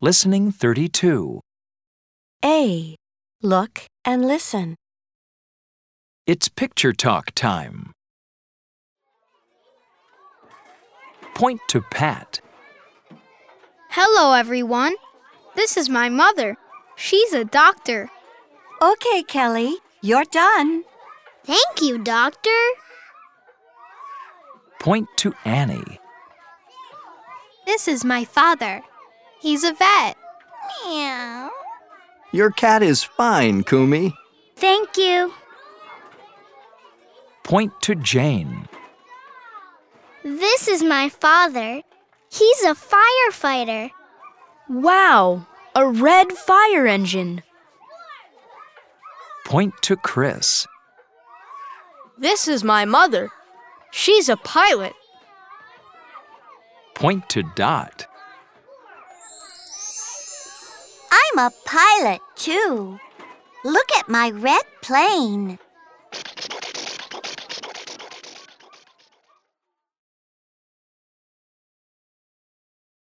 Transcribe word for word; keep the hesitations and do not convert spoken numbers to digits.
Listening thirty-two. A. Look and listen. It's picture talk time. Point to Pat. Hello, everyone. This is my mother. She's a doctor. Okay, Kelly, you're done. Thank you, doctor. Point to Annie. This is my father. He's a vet. Meow. Your cat is fine, Kumi. Thank you. Point to Jane. This is my father. He's a firefighter. Wow, a red fire engine. Point to Chris. This is my mother. She's a pilot. Point to Dot. I'm a pilot, too. Look at my red plane.